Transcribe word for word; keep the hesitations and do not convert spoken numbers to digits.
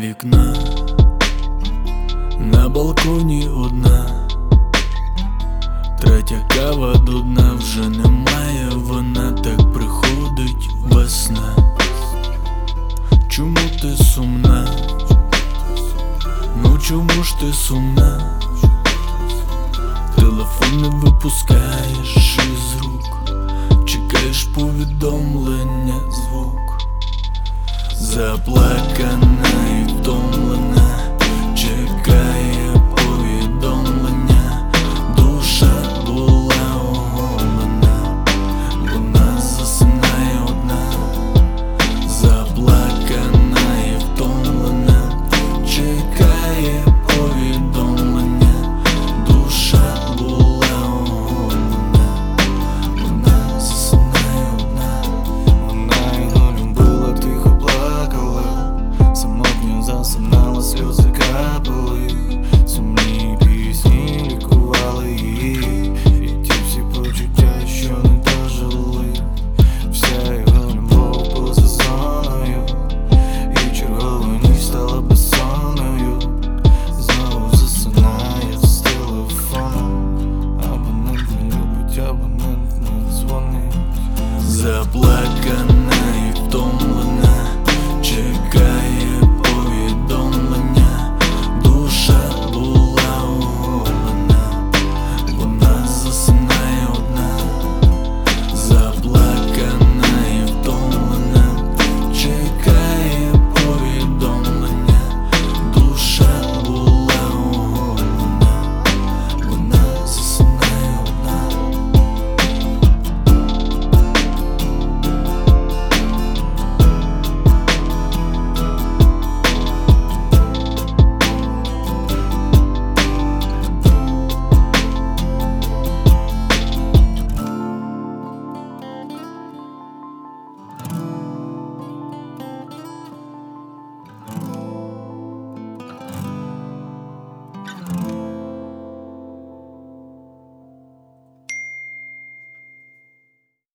вікна, на балконі одна, третя кава до дна, вже немає, вона так приходить весна. Чому ти сумна? Ну чому ж ти сумна? Телефон не випускаєш із рук, чекаєш повідомлення, звук. Заплакана і втомлена, чекає повідомлення. Душа була оголена, вона засинає одна. Заплакана і втомлена, чекає повідомлення. Душа була оголена, вона засинає одна. Вона його любила, тихо плакала, самотньо засинала, сльози капали.